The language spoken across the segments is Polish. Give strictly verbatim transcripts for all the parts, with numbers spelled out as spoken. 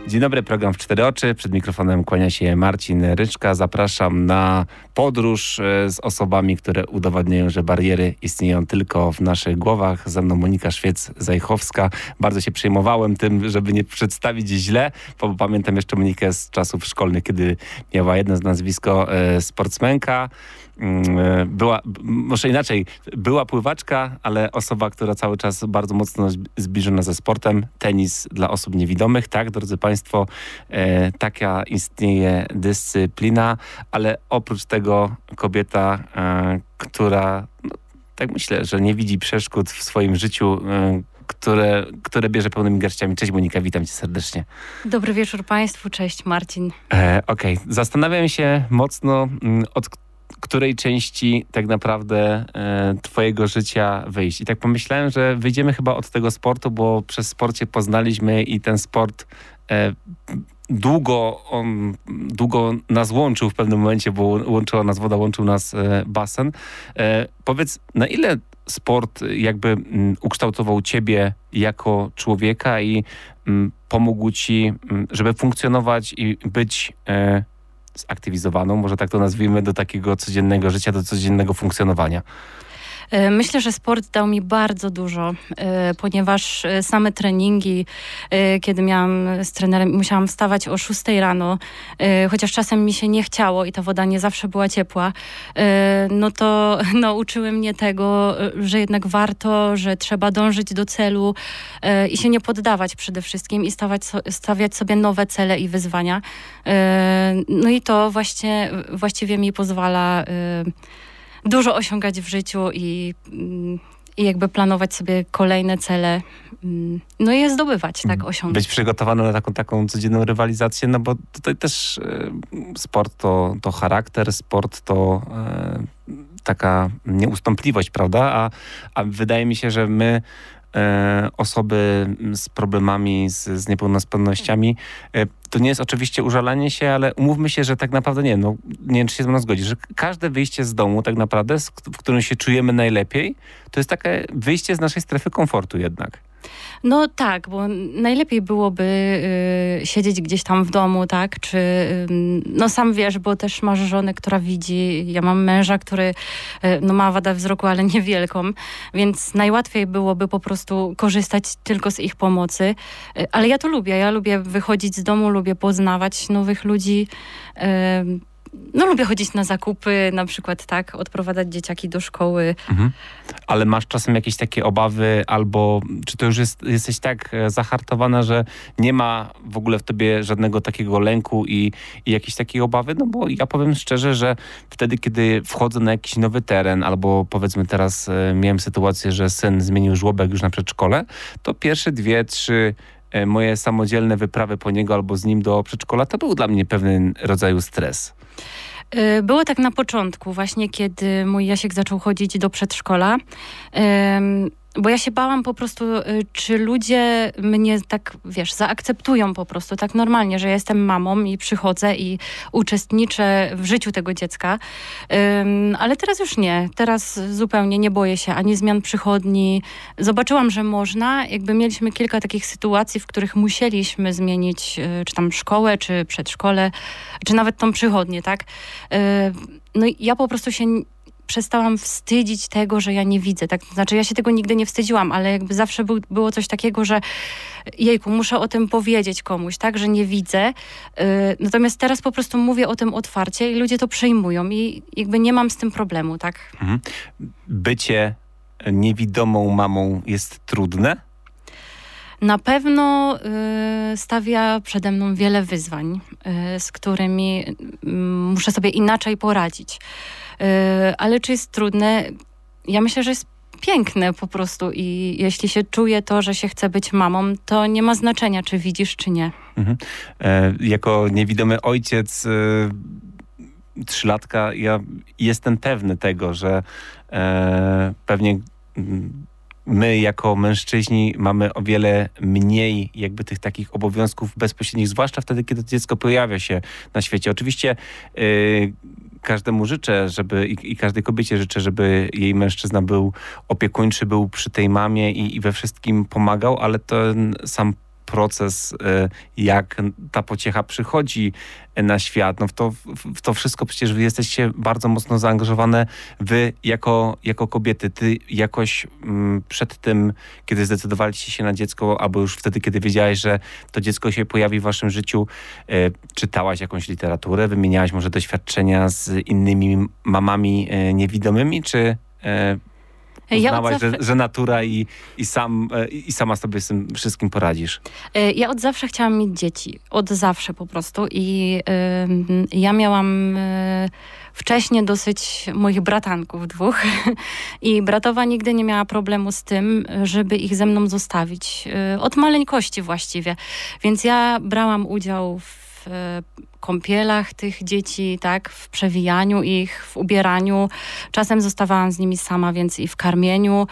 Dzień dobry, program w Cztery Oczy. Przed mikrofonem kłania się Marcin Ryczka. Zapraszam na podróż z osobami, które udowadniają, że bariery istnieją tylko w naszych głowach. Ze mną Monika Szwiec-Zajchowska. Bardzo się przejmowałem tym, żeby nie przedstawić źle, bo pamiętam jeszcze Monikę z czasów szkolnych, kiedy miała jedno z nazwisko e, sportsmenka. Była, może inaczej, była pływaczka, ale osoba, która cały czas bardzo mocno zbliżona ze sportem. Tenis dla osób niewidomych, tak, drodzy Państwo, e, taka istnieje dyscyplina, ale oprócz tego kobieta, e, która, no, tak myślę, że nie widzi przeszkód w swoim życiu, e, które, które bierze pełnymi garściami. Cześć Monika, witam cię serdecznie. Dobry wieczór Państwu, cześć Marcin. E, Okej, okay. Zastanawiam się mocno, od której części tak naprawdę e, twojego życia wyjść. I tak pomyślałem, że wyjdziemy chyba od tego sportu, bo przez sport się poznaliśmy i ten sport e, długo, on, długo nas łączył w pewnym momencie, bo łączyła nas woda, łączył nas e, basen. E, powiedz, na ile sport jakby m, ukształtował ciebie jako człowieka i m, pomógł ci, m, żeby funkcjonować i być e, zaktywizowaną, może tak to nazwijmy, do takiego codziennego życia, do codziennego funkcjonowania? Myślę, że sport dał mi bardzo dużo, ponieważ same treningi, kiedy miałam z trenerem, musiałam wstawać o szóstej rano, chociaż czasem mi się nie chciało i ta woda nie zawsze była ciepła, no to nauczyły mnie tego, że jednak warto, że trzeba dążyć do celu i się nie poddawać przede wszystkim i stawać, stawiać sobie nowe cele i wyzwania. No i to właśnie, właściwie mi pozwala dużo osiągać w życiu i, i jakby planować sobie kolejne cele, no i je zdobywać, tak, osiągać. Być przygotowany na taką, taką codzienną rywalizację, no bo tutaj też e, sport to, to charakter, sport to e, taka nieustępliwość, prawda? A, a wydaje mi się, że my E, osoby z problemami, z, z niepełnosprawnościami. E, to nie jest oczywiście użalanie się, ale umówmy się, że tak naprawdę nie, no, nie wiem, czy się ze mną zgodzi, że każde wyjście z domu tak naprawdę, z, w którym się czujemy najlepiej, to jest takie wyjście z naszej strefy komfortu jednak. No tak, bo najlepiej byłoby y, siedzieć gdzieś tam w domu, tak, czy y, no sam wiesz, bo też masz żonę, która widzi, ja mam męża, który y, no ma wadę wzroku, ale niewielką, więc najłatwiej byłoby po prostu korzystać tylko z ich pomocy, y, ale ja to lubię, ja lubię wychodzić z domu, lubię poznawać nowych ludzi, y, no lubię chodzić na zakupy, na przykład tak, odprowadzać dzieciaki do szkoły. Mhm. Ale masz czasem jakieś takie obawy albo czy to już jest, jesteś tak zahartowana, że nie ma w ogóle w tobie żadnego takiego lęku i, i jakiejś takiej obawy? No bo ja powiem szczerze, że wtedy, kiedy wchodzę na jakiś nowy teren albo powiedzmy teraz e, miałem sytuację, że syn zmienił żłobek już na przedszkole, to pierwsze dwie, trzy e, moje samodzielne wyprawy po niego albo z nim do przedszkola, to był dla mnie pewien rodzaju stres. Było tak na początku, właśnie kiedy mój Jasiek zaczął chodzić do przedszkola, bo ja się bałam po prostu, czy ludzie mnie tak, wiesz, zaakceptują po prostu tak normalnie, że jestem mamą i przychodzę i uczestniczę w życiu tego dziecka. Um, ale teraz już nie. Teraz zupełnie nie boję się ani zmian przychodni. Zobaczyłam, że można. Jakby mieliśmy kilka takich sytuacji, w których musieliśmy zmienić czy tam szkołę, czy przedszkole, czy nawet tą przychodnię, tak? Um, no i ja po prostu się przestałam wstydzić tego, że ja nie widzę. Tak? Znaczy ja się tego nigdy nie wstydziłam, ale jakby zawsze był, było coś takiego, że jejku, muszę o tym powiedzieć komuś, tak, że nie widzę. Yy, natomiast teraz po prostu mówię o tym otwarcie i ludzie to przejmują i jakby nie mam z tym problemu, tak? Mhm. Bycie niewidomą mamą jest trudne? Na pewno y, stawia przede mną wiele wyzwań, y, z którymi y, muszę sobie inaczej poradzić. Y, ale czy jest trudne? Ja myślę, że jest piękne po prostu i jeśli się czuje to, że się chce być mamą, to nie ma znaczenia, czy widzisz, czy nie. Mhm. E, jako niewidomy ojciec y, trzylatka, ja jestem pewny tego, że e, pewnie my jako mężczyźni mamy o wiele mniej jakby tych takich obowiązków bezpośrednich, zwłaszcza wtedy, kiedy dziecko pojawia się na świecie. Oczywiście yy, każdemu życzę, żeby i, i każdej kobiecie życzę, żeby jej mężczyzna był opiekuńczy, był przy tej mamie i, i we wszystkim pomagał, ale ten sam proces, jak ta pociecha przychodzi na świat. No w, to, w to wszystko przecież wy jesteście bardzo mocno zaangażowane, wy jako, jako kobiety. Ty jakoś m, przed tym, kiedy zdecydowaliście się na dziecko, albo już wtedy, kiedy wiedziałaś, że to dziecko się pojawi w waszym życiu, e, czytałaś jakąś literaturę, wymieniałaś może doświadczenia z innymi mamami e, niewidomymi, czy e, uznałaś, ja zawsze... że, że natura i, i, sam, i sama sobie z tym wszystkim poradzisz? Ja od zawsze chciałam mieć dzieci. Od zawsze po prostu. I y, ja miałam y, wcześniej dosyć moich bratanków dwóch. I bratowa nigdy nie miała problemu z tym, żeby ich ze mną zostawić. Y, od maleńkości właściwie. Więc ja brałam udział w w kąpielach tych dzieci, tak, w przewijaniu ich, w ubieraniu. Czasem zostawałam z nimi sama, więc i w karmieniu.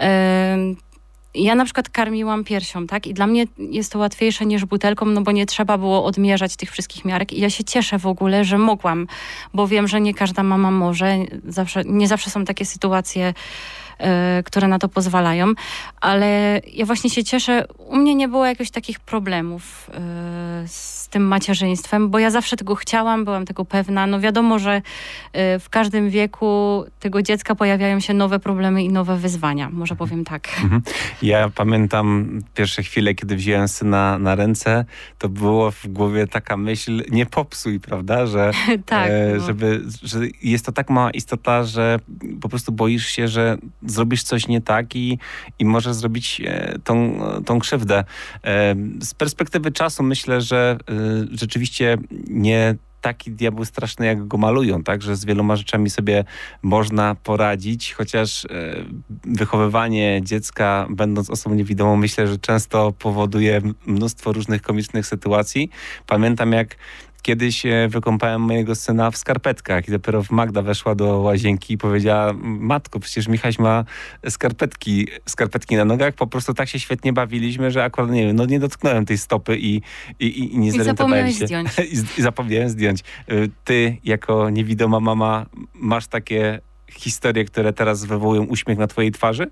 Ja na przykład karmiłam piersią, tak? I dla mnie jest to łatwiejsze niż butelką, no bo nie trzeba było odmierzać tych wszystkich miarek. I ja się cieszę w ogóle, że mogłam, bo wiem, że nie każda mama może. Zawsze, nie zawsze są takie sytuacje, y, które na to pozwalają. Ale ja właśnie się cieszę. U mnie nie było jakichś takich problemów y, z tym macierzyństwem, bo ja zawsze tego chciałam, byłam tego pewna. No wiadomo, że y, w każdym wieku tego dziecka pojawiają się nowe problemy i nowe wyzwania. Może powiem tak. Mhm. Ja pamiętam pierwsze chwile, kiedy wziąłem syna na ręce, to było w głowie taka myśl, nie popsuj, prawda, że, tak, e, no. żeby, że jest to tak mała istota, że po prostu boisz się, że zrobisz coś nie tak i, i możesz zrobić e, tą, tą krzywdę. E, z perspektywy czasu myślę, że e, rzeczywiście nie taki diabeł straszny, jak go malują, tak? Że z wieloma rzeczami sobie można poradzić, chociaż e, wychowywanie dziecka, będąc osobą niewidomą, myślę, że często powoduje mnóstwo różnych komicznych sytuacji. Pamiętam, jak kiedyś wykąpałem mojego syna w skarpetkach i dopiero Magda weszła do łazienki i powiedziała: matko, przecież Michaś ma skarpetki, skarpetki na nogach. Po prostu tak się świetnie bawiliśmy, że akurat nie wiem, no nie dotknąłem tej stopy i, i, i nie zorientowałem się. Zdjąć. I, I zapomniałem zdjąć. Ty jako niewidoma mama masz takie historie, które teraz wywołują uśmiech na twojej twarzy?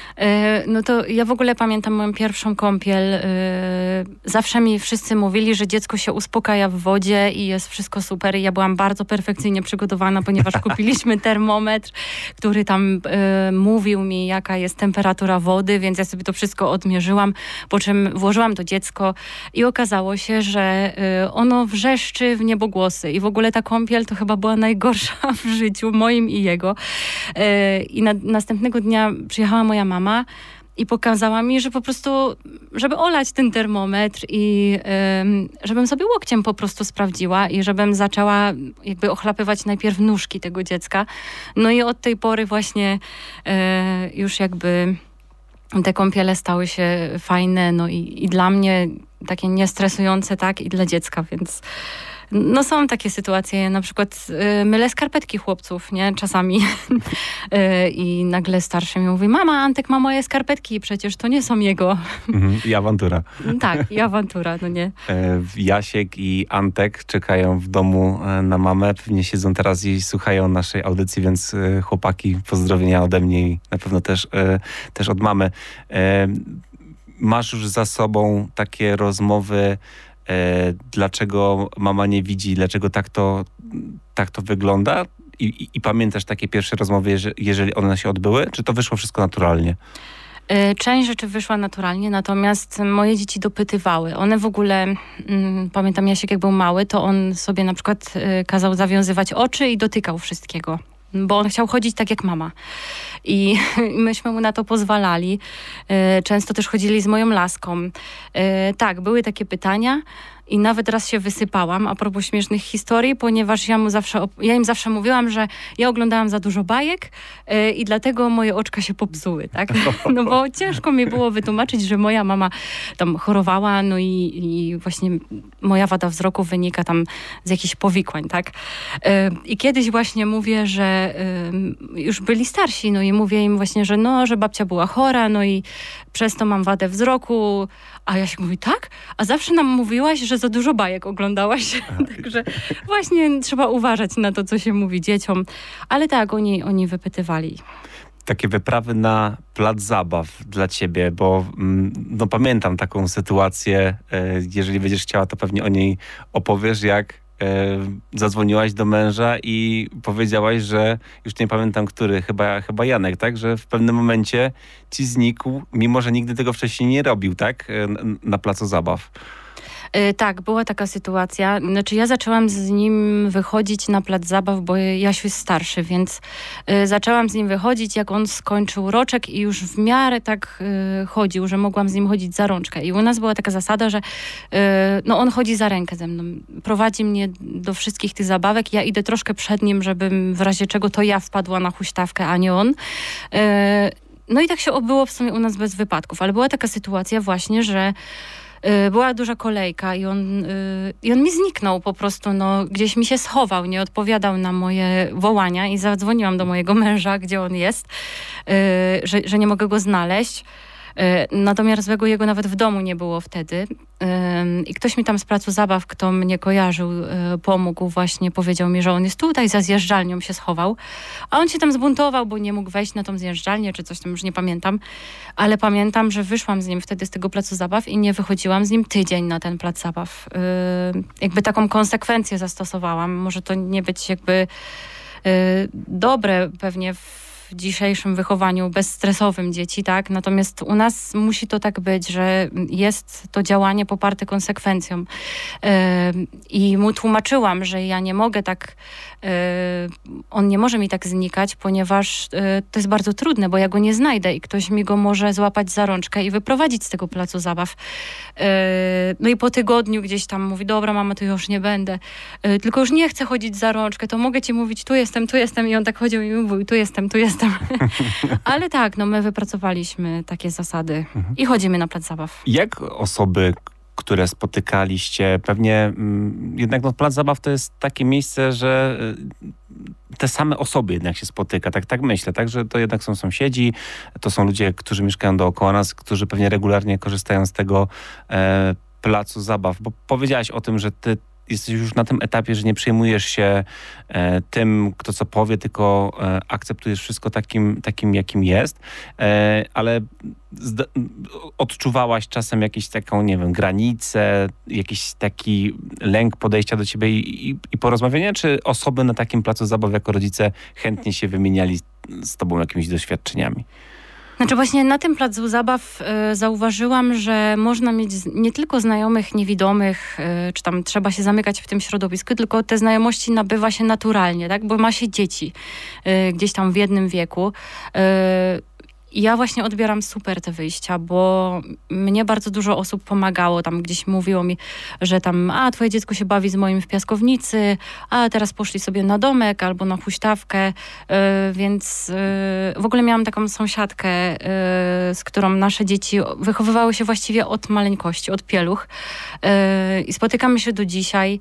No to ja w ogóle pamiętam moją pierwszą kąpiel. Zawsze mi wszyscy mówili, że dziecko się uspokaja w wodzie i jest wszystko super. I ja byłam bardzo perfekcyjnie przygotowana, ponieważ kupiliśmy termometr, który tam mówił mi, jaka jest temperatura wody, więc ja sobie to wszystko odmierzyłam, po czym włożyłam to dziecko i okazało się, że ono wrzeszczy w niebogłosy. I w ogóle ta kąpiel to chyba była najgorsza w życiu moim i jego. I na, następnego dnia przyjechała moja mama i pokazała mi, że po prostu, żeby olać ten termometr i ym, żebym sobie łokciem po prostu sprawdziła i żebym zaczęła jakby ochlapywać najpierw nóżki tego dziecka. No i od tej pory właśnie y, już jakby te kąpiele stały się fajne, no i, i dla mnie takie niestresujące, tak, i dla dziecka, więc no są takie sytuacje, na przykład y, mylę skarpetki chłopców, nie, czasami y, i nagle starszy mi mówi: mama, Antek ma moje skarpetki, przecież to nie są jego. Mhm, i awantura. Tak, i awantura, no nie. E, Jasiek i Antek czekają w domu na mamę, pewnie siedzą teraz i słuchają naszej audycji, więc e, chłopaki, pozdrowienia ode mnie i na pewno też, e, też od mamy. E, masz już za sobą takie rozmowy, dlaczego mama nie widzi, dlaczego tak to, tak to wygląda? I, i, I pamiętasz takie pierwsze rozmowy, jeżeli one się odbyły? Czy to wyszło wszystko naturalnie? Część rzeczy wyszła naturalnie, natomiast moje dzieci dopytywały. One w ogóle, mm, pamiętam Jasiek jak był mały, to on sobie na przykład y, kazał zawiązywać oczy i dotykał wszystkiego. Bo on chciał chodzić tak jak mama. I myśmy mu na to pozwalali. Często też chodzili z moją laską. Tak, były takie pytania i nawet raz się wysypałam a propos śmiesznych historii, ponieważ ja mu zawsze, ja im zawsze mówiłam, że ja oglądałam za dużo bajek yy, i dlatego moje oczka się popsuły, tak? No bo ciężko mi było wytłumaczyć, że moja mama tam chorowała, no i, i właśnie moja wada wzroku wynika tam z jakichś powikłań, tak? Yy, I kiedyś właśnie mówię, że yy, już byli starsi, no i mówię im właśnie, że no, że babcia była chora, no i przez to mam wadę wzroku. A ja się mówi: tak? A zawsze nam mówiłaś, że za dużo bajek oglądałaś. Także właśnie trzeba uważać na to, co się mówi dzieciom. Ale tak, oni, oni wypytywali. takie wyprawy na plac zabaw dla ciebie, bo no, pamiętam taką sytuację, jeżeli będziesz chciała, to pewnie o niej opowiesz, jak zadzwoniłaś do męża i powiedziałaś, że już nie pamiętam który, chyba, chyba Janek, tak? Że w pewnym momencie ci znikł, mimo że nigdy tego wcześniej nie robił, tak? Na placu zabaw. Tak, była taka sytuacja. Znaczy ja zaczęłam z nim wychodzić na plac zabaw, bo Jasiu jest starszy, więc y, zaczęłam z nim wychodzić, jak on skończył roczek i już w miarę tak y, chodził, że mogłam z nim chodzić za rączkę. I u nas była taka zasada, że y, no on chodzi za rękę ze mną. Prowadzi mnie do wszystkich tych zabawek. Ja idę troszkę przed nim, żebym w razie czego to ja wpadła na huśtawkę, a nie on. Y, no i tak się obyło w sumie u nas bez wypadków. Ale była taka sytuacja właśnie, że była duża kolejka i on, yy, i on mi zniknął po prostu, no, gdzieś mi się schował, nie odpowiadał na moje wołania i zadzwoniłam do mojego męża, gdzie on jest, yy, że, że nie mogę go znaleźć. Natomiast złego jego nawet w domu nie było wtedy. I ktoś mi tam z placu zabaw, kto mnie kojarzył, pomógł właśnie, powiedział mi, że on jest tutaj, za zjeżdżalnią się schował. A on się tam zbuntował, bo nie mógł wejść na tą zjeżdżalnię, czy coś tam, już nie pamiętam. Ale pamiętam, że wyszłam z nim wtedy z tego placu zabaw i nie wychodziłam z nim tydzień na ten plac zabaw. Jakby taką konsekwencję zastosowałam. Może to nie być jakby dobre pewnie w w dzisiejszym wychowaniu bezstresowym dzieci, tak? Natomiast u nas musi to tak być, że jest to działanie poparte konsekwencją. Yy, I mu tłumaczyłam, że ja nie mogę tak, yy, on nie może mi tak znikać, ponieważ yy, to jest bardzo trudne, bo ja go nie znajdę i ktoś mi go może złapać za rączkę i wyprowadzić z tego placu zabaw. Yy, no i po tygodniu gdzieś tam mówi, dobra mama, to już nie będę. Yy, tylko już nie chcę chodzić za rączkę, to mogę ci mówić, tu jestem, tu jestem. I on tak chodził i mówił, tu jestem, tu jestem. Ale tak, no my wypracowaliśmy takie zasady mhm. i chodzimy na plac zabaw. Jak osoby, które spotykaliście, pewnie mm, jednak no, plac zabaw to jest takie miejsce, że y, te same osoby jednak się spotyka, tak, tak myślę, tak, że to jednak są sąsiedzi, to są ludzie, którzy mieszkają dookoła nas, którzy pewnie regularnie korzystają z tego e, placu zabaw, bo powiedziałaś o tym, że ty jesteś już na tym etapie, że nie przejmujesz się e, tym, kto co powie, tylko e, akceptujesz wszystko takim, takim jakim jest, e, ale zda- odczuwałaś czasem jakąś taką, nie wiem, granicę, jakiś taki lęk podejścia do ciebie i, i, i porozmawiania, czy osoby na takim placu zabaw jako rodzice chętnie się wymieniali z, z tobą jakimiś doświadczeniami? Znaczy właśnie na tym placu zabaw y, zauważyłam, że można mieć z, nie tylko znajomych niewidomych, y, czy tam trzeba się zamykać w tym środowisku, tylko te znajomości nabywa się naturalnie, tak? Bo ma się dzieci y, gdzieś tam w jednym wieku. Y, Ja właśnie odbieram super te wyjścia, bo mnie bardzo dużo osób pomagało. Tam gdzieś mówiło mi, że tam, a twoje dziecko się bawi z moim w piaskownicy, a teraz poszli sobie na domek albo na huśtawkę, yy, więc yy, w ogóle miałam taką sąsiadkę, yy, z którą nasze dzieci wychowywały się właściwie od maleńkości, od pieluch. Yy, I spotykamy się do dzisiaj.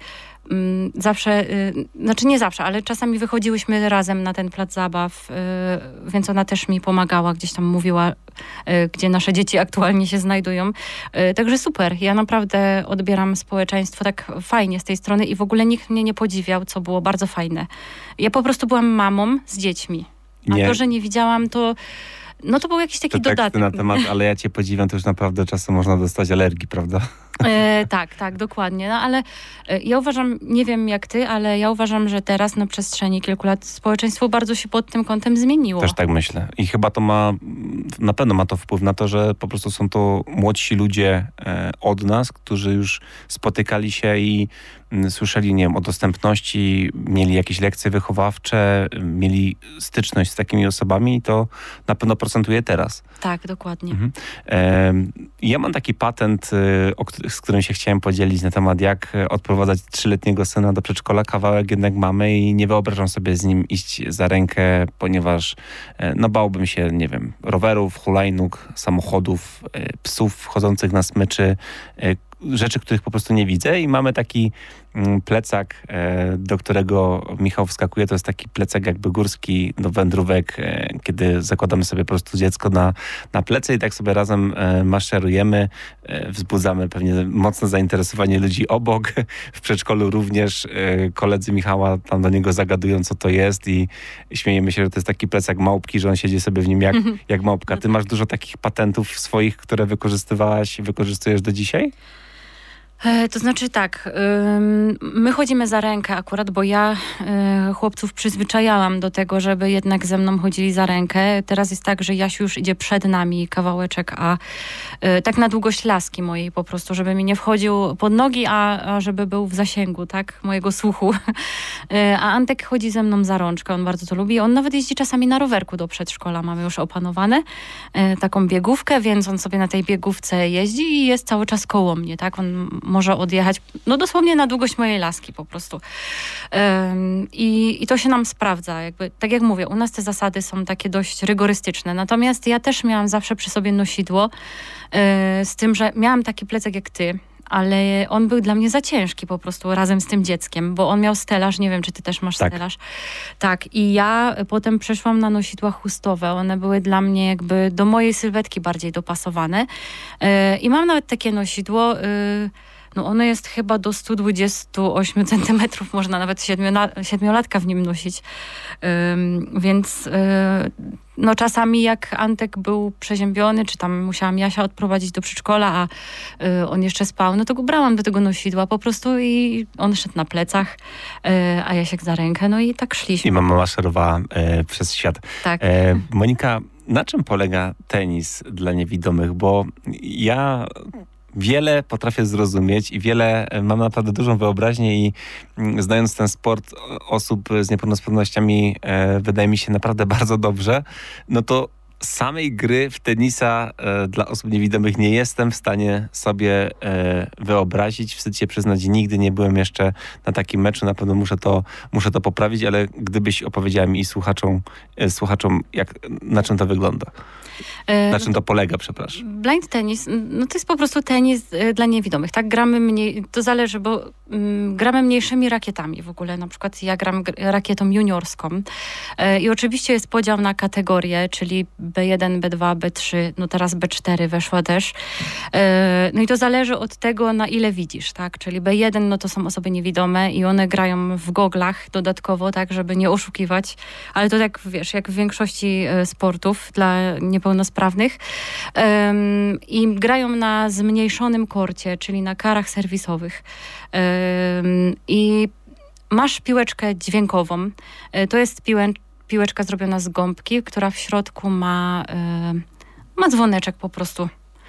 Zawsze, znaczy nie zawsze, ale czasami wychodziłyśmy razem na ten plac zabaw, więc ona też mi pomagała, gdzieś tam mówiła, gdzie nasze dzieci aktualnie się znajdują. Także super, ja naprawdę odbieram społeczeństwo tak fajnie z tej strony i w ogóle nikt mnie nie podziwiał, co było bardzo fajne. Ja po prostu byłam mamą z dziećmi, a nie. to, że nie widziałam, to no to był jakiś taki to dodatek. Na temat, ale ja cię podziwiam, to już naprawdę czasem można dostać alergii, prawda? E, tak, tak, dokładnie. No ale e, ja uważam, nie wiem jak ty, ale ja uważam, że teraz na przestrzeni kilku lat społeczeństwo bardzo się pod tym kątem zmieniło. Też tak myślę. I chyba to ma, na pewno ma to wpływ na to, że po prostu są to młodsi ludzie e, od nas, którzy już spotykali się i m, słyszeli, nie wiem, o dostępności, mieli jakieś lekcje wychowawcze, mieli styczność z takimi osobami i to na pewno procentuje teraz. Tak, dokładnie. Mhm. E, ja mam taki patent, e, o, z którym się chciałem podzielić na temat, jak odprowadzać trzyletniego syna do przedszkola. Kawałek jednak mamy i nie wyobrażam sobie z nim iść za rękę, ponieważ e, no bałbym się, nie wiem, rowerów, hulajnóg, samochodów, e, psów chodzących na smyczy. E, rzeczy, których po prostu nie widzę i mamy taki plecak, do którego Michał wskakuje. To jest taki plecak jakby górski do wędrówek, kiedy zakładamy sobie po prostu dziecko na, na plecy i tak sobie razem maszerujemy. Wzbudzamy pewnie mocne zainteresowanie ludzi obok. W przedszkolu również koledzy Michała tam do niego zagadują, co to jest i śmiejemy się, że to jest taki plecak małpki, że on siedzi sobie w nim jak, jak małpka. Ty masz dużo takich patentów swoich, które wykorzystywałaś i wykorzystujesz do dzisiaj? To znaczy tak, my chodzimy za rękę akurat, bo ja chłopców przyzwyczajałam do tego, żeby jednak ze mną chodzili za rękę. Teraz jest tak, że Jasiu już idzie przed nami kawałeczek, a tak na długość laski mojej po prostu, żeby mi nie wchodził pod nogi, a, a żeby był w zasięgu, tak, mojego słuchu. A Antek chodzi ze mną za rączkę, on bardzo to lubi. On nawet jeździ czasami na rowerku do przedszkola, mamy już opanowane taką biegówkę, więc on sobie na tej biegówce jeździ i jest cały czas koło mnie, tak, on może odjechać, no dosłownie na długość mojej laski po prostu. Um, i, I to się nam sprawdza. Jakby, tak jak mówię, u nas te zasady są takie dość rygorystyczne. Natomiast ja też miałam zawsze przy sobie nosidło e, z tym, że miałam taki plecak jak ty, ale on był dla mnie za ciężki po prostu razem z tym dzieckiem, bo on miał stelaż, nie wiem, czy ty też masz tak. stelaż. Tak, i ja potem przeszłam na nosidła chustowe. One były dla mnie jakby do mojej sylwetki bardziej dopasowane. E, I mam nawet takie nosidło, e, no ono jest chyba do stu dwudziestu ośmiu centymetrów, można nawet siedmiolatka w nim nosić. Ym, więc yy, no czasami jak Antek był przeziębiony, czy tam musiałam Jasia odprowadzić do przedszkola, a yy, on jeszcze spał, no to go brałam do tego nosidła po prostu i on szedł na plecach, yy, a Jasiek za rękę, no i tak szliśmy. I mama maszerowała yy, przez świat. Tak. Yy, Monika, na czym polega tenis dla niewidomych? Bo ja wiele potrafię zrozumieć i wiele, mam naprawdę dużą wyobraźnię i znając ten sport osób z niepełnosprawnościami e, wydaje mi się naprawdę bardzo dobrze, no to samej gry w tenisa e, dla osób niewidomych nie jestem w stanie sobie e, wyobrazić. Wstyd się przyznać, nigdy nie byłem jeszcze na takim meczu. Na pewno muszę to, muszę to poprawić, ale gdybyś opowiedziała mi i słuchaczom, e, słuchaczom jak, na czym to wygląda. Na czym to polega, przepraszam? Blind tenis, no to jest po prostu tenis dla niewidomych, tak? Gramy mniej, to zależy, bo um, gramy mniejszymi rakietami w ogóle. Na przykład ja gram rakietą juniorską e, i oczywiście jest podział na kategorie, czyli B jeden, B dwa, B trzy, no teraz B cztery weszła też. E, no i to zależy od tego, na ile widzisz, tak? Czyli B jeden, no to są osoby niewidome i one grają w goglach dodatkowo, tak, żeby nie oszukiwać, ale to tak, wiesz, jak w większości sportów dla niepełnosprawnych pełnosprawnych um, i grają na zmniejszonym korcie, czyli na karach serwisowych. Um, I masz piłeczkę dźwiękową. To jest piłę, piłeczka zrobiona z gąbki, która w środku ma, um, ma dzwoneczek po prostu.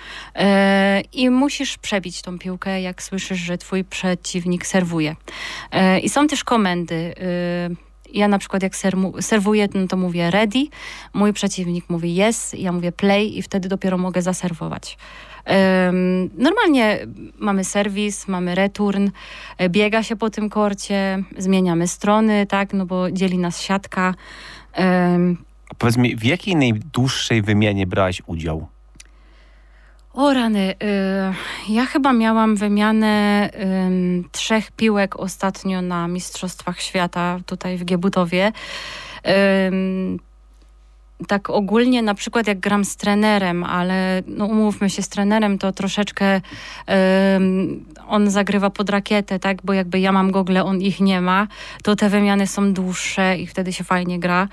E, I musisz przebić tą piłkę, jak słyszysz, że twój przeciwnik serwuje. E, I są też komendy. E, Ja na przykład jak sermu, serwuję, no to mówię ready, mój przeciwnik mówi yes, ja mówię play i wtedy dopiero mogę zaserwować. Um, normalnie mamy serwis, mamy return, biega się po tym korcie, zmieniamy strony, tak, no bo dzieli nas siatka. Um, A powiedz mi, w jakiej najdłuższej wymianie brałaś udział? O rany, y, ja chyba miałam wymianę y, trzech piłek ostatnio na Mistrzostwach Świata tutaj w Giebutowie. Y, tak ogólnie na przykład jak gram z trenerem, ale no umówmy się, z trenerem to troszeczkę y, on zagrywa pod rakietę, tak, bo jakby ja mam gogle, on ich nie ma, to te wymiany są dłuższe i wtedy się fajnie gra.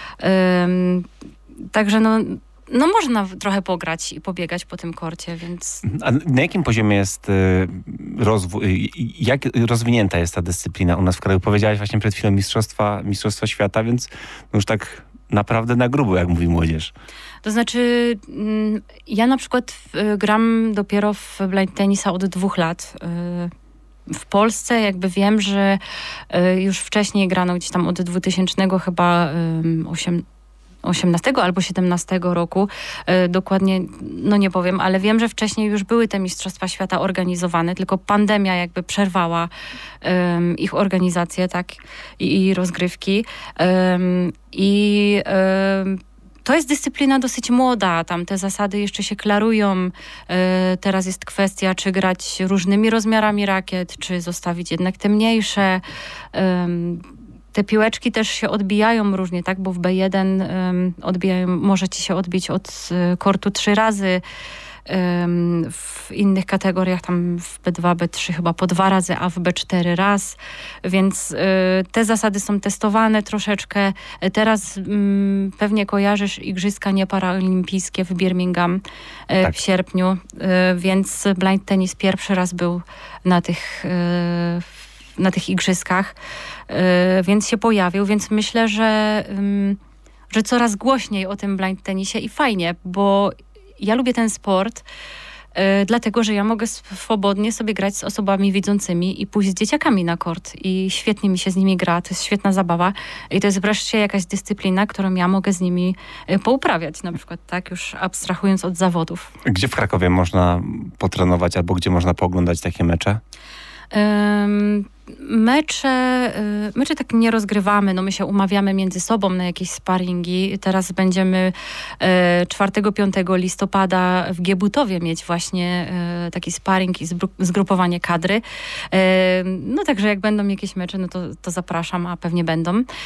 Y, także no No można trochę pograć i pobiegać po tym korcie, więc... A na jakim poziomie jest rozwój, jak rozwinięta jest ta dyscyplina u nas w kraju? Powiedziałaś właśnie przed chwilą mistrzostwa, mistrzostwa świata, więc już tak naprawdę na grubo, jak mówi młodzież. To znaczy, ja na przykład gram dopiero w blind tenisa od dwóch lat. W Polsce jakby wiem, że już wcześniej grano gdzieś tam od dwutysięcznego chyba osiem osiemnastego albo siedemnastego roku, e, dokładnie, no nie powiem, ale wiem, że wcześniej już były te Mistrzostwa Świata organizowane, tylko pandemia jakby przerwała um, ich organizację, tak, i, i rozgrywki. Um, I um, to jest dyscyplina dosyć młoda, tam te zasady jeszcze się klarują. Teraz jest kwestia, czy grać różnymi rozmiarami rakiet, czy zostawić jednak te mniejsze. Te piłeczki też się odbijają różnie, tak? Bo w B jeden odbijają, może ci się odbić od kortu trzy razy. W innych kategoriach, tam w B dwa, B trzy chyba po dwa razy, a w B cztery raz, więc y, te zasady są testowane troszeczkę. Teraz y, pewnie kojarzysz Igrzyska Nieparalimpijskie w Birmingham y, tak. w sierpniu, y, więc blind tennis pierwszy raz był na tych, y, na tych igrzyskach, y, więc się pojawił, więc myślę, że, y, że coraz głośniej o tym blind tenisie i fajnie, bo ja lubię ten sport, y, dlatego, że ja mogę swobodnie sobie grać z osobami widzącymi i pójść z dzieciakami na kort. I świetnie mi się z nimi gra, to jest świetna zabawa. I to jest wreszcie jakaś dyscyplina, którą ja mogę z nimi y, pouprawiać, na przykład, tak, już abstrahując od zawodów. Gdzie w Krakowie można potrenować albo gdzie można pooglądać takie mecze? Um, mecze, y, mecze tak nie rozgrywamy, no my się umawiamy między sobą na jakieś sparingi. Teraz będziemy y, czwartego piątego listopada w Giebutowie mieć właśnie y, taki sparing i zgrupowanie kadry. Y, no także jak będą jakieś mecze, no to, to zapraszam, a pewnie będą. Y,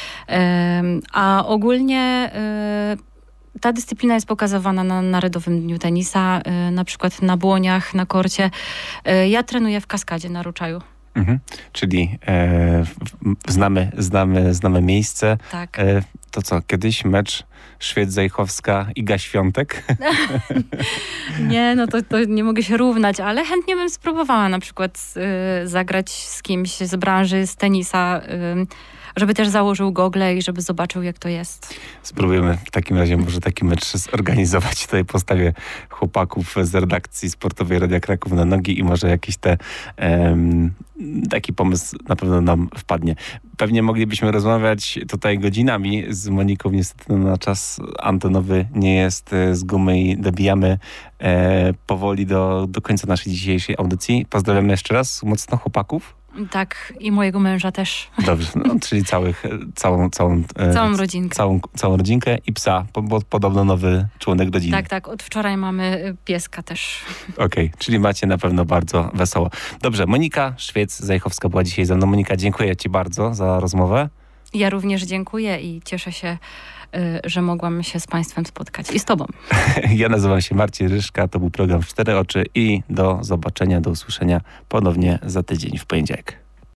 a ogólnie y, ta dyscyplina jest pokazywana na Narodowym Dniu Tenisa, y, na przykład na Błoniach, na korcie. Y, ja trenuję w Kaskadzie na Ruczaju. Mhm. Czyli e, znamy, znamy, znamy miejsce. Tak. E, to co, kiedyś mecz Szwed-Zajchowska, Iga Świątek? Nie, no to, to nie mogę się równać, ale chętnie bym spróbowała na przykład y, zagrać z kimś z branży, z tenisa, y, żeby też założył gogle i żeby zobaczył, jak to jest. Spróbujemy w takim razie może taki mecz zorganizować. Tutaj postawię chłopaków z redakcji sportowej Radia Kraków na nogi i może jakiś te um, taki pomysł na pewno nam wpadnie. Pewnie moglibyśmy rozmawiać tutaj godzinami z Moniką. Niestety na czas antenowy nie jest z gumy i dobijamy e, powoli do, do końca naszej dzisiejszej audycji. Pozdrawiamy jeszcze raz mocno chłopaków. Tak, i mojego męża też. Dobrze, no, czyli całych, całą, całą, całą rodzinkę. Całą, całą rodzinkę i psa, bo podobno nowy członek rodziny. Tak, tak, od wczoraj mamy pieska też. Okej, okay, czyli macie na pewno bardzo wesoło. Dobrze, Monika Szwiec-Zajchowska była dzisiaj ze mną. Monika, dziękuję ci bardzo za rozmowę. Ja również dziękuję i cieszę się, że mogłam się z państwem spotkać i z tobą. Ja nazywam się Marcin Ryszka, to był program Cztery Oczy i do zobaczenia, do usłyszenia ponownie za tydzień w poniedziałek.